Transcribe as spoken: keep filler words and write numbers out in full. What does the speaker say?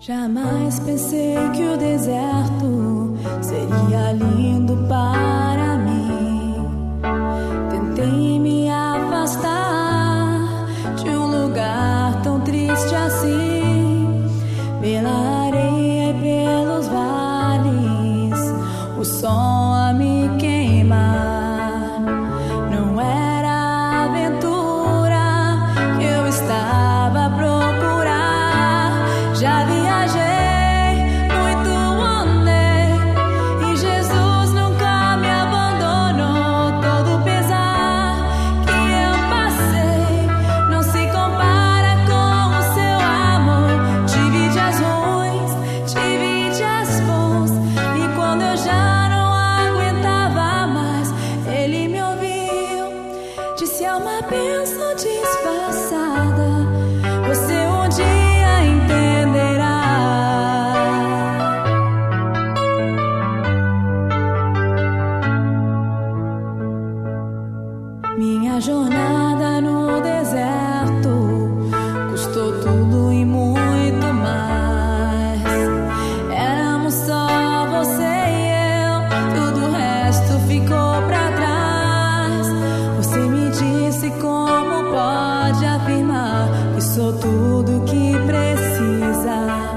Jamais pensei que o deserto seria lindo para mim. Tentei me afastar de um lugar tão triste assim. Pela areia e pelos vales, o sol a me queimar. Não era a aventura que eu estava a procurar. Já viajei, muito andei, e Jesus nunca me abandonou. Todo pesar que eu passei não se compara com o seu amor. Tive dias ruins, tive dias bons, e quando eu já não aguentava mais, Ele me ouviu, disse: é uma bênção disfarçada, você um dia entenderá. Minha jornada no deserto custou tudo e muito mais. Éramos só você e eu, tudo o resto ficou pra trás. Você me disse como pode afirmar que sou tudo que precisa.